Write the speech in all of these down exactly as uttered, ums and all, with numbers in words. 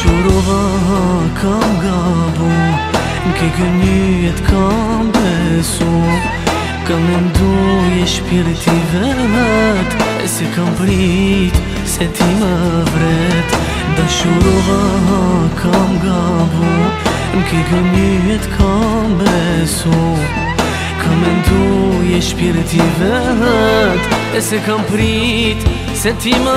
Dashurova kam gabu, m'ke gënyet kam besu. Kam mendu je shpirti vet, e se kam prit se ti më vret. Dashurova kam gabu, m'ke gënyet kam besu. Kam mendu je shpirti vet, e se kam prit se ti më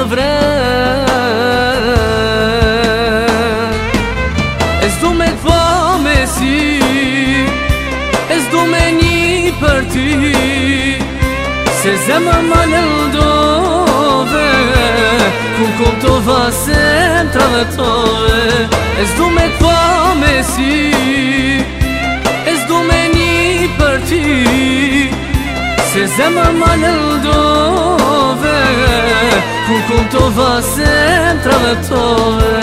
vret. E s'du me t'pa me si, e s'du me një për ty, se zemër ma lëndove, ku kuptova se m'trave tove. E s'du me t'pa me si, e s'du me një për ty, se zemër ma lëndove, ku kuptova se m'trave tove.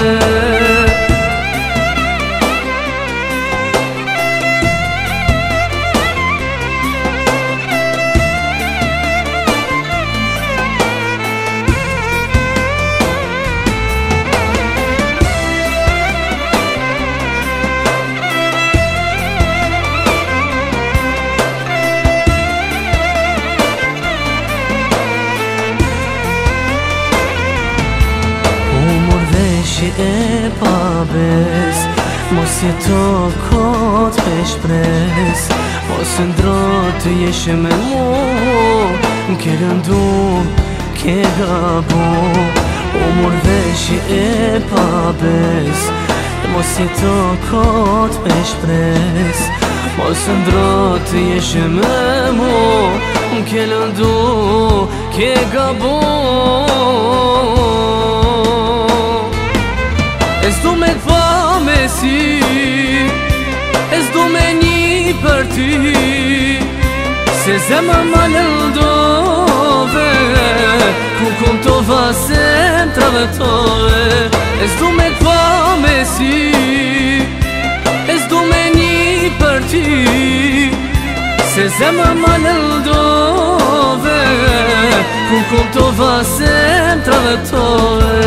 E pa bes, mos jeto kot me shpres, mos ndrot të jesh me mu, m'ke lëndu, ke gabu. U mor vesh e pa bes, mos jeto kot me shpres, mos ndrot të jesh me mu, m'ke lëndu, ke gabu. E s'du me t'pa me si, e s'du me një për ty, se zemër ma lëndove, ku kuptova se m'trave tove. E s'du me t'pa me si, e s'du me një për ty, se zemër ma lëndove, ku kuptova se m'trave tove.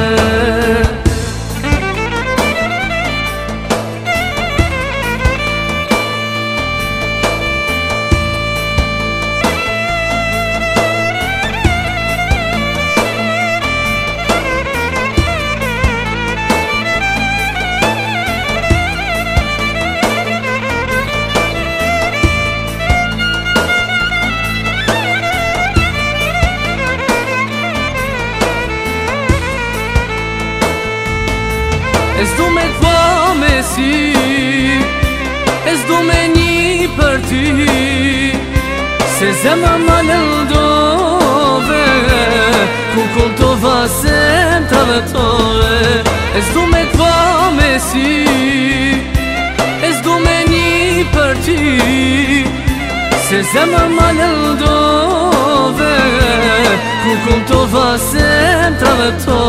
E s'du me t'pa me si, e s'du me një për ty, se zemër ma lëndove, ku kuptova se m'trave tove. E s'du me t'pa me si, e s'du me një për ty, se zemër ma lëndove, ku kuptova se m'trave tove.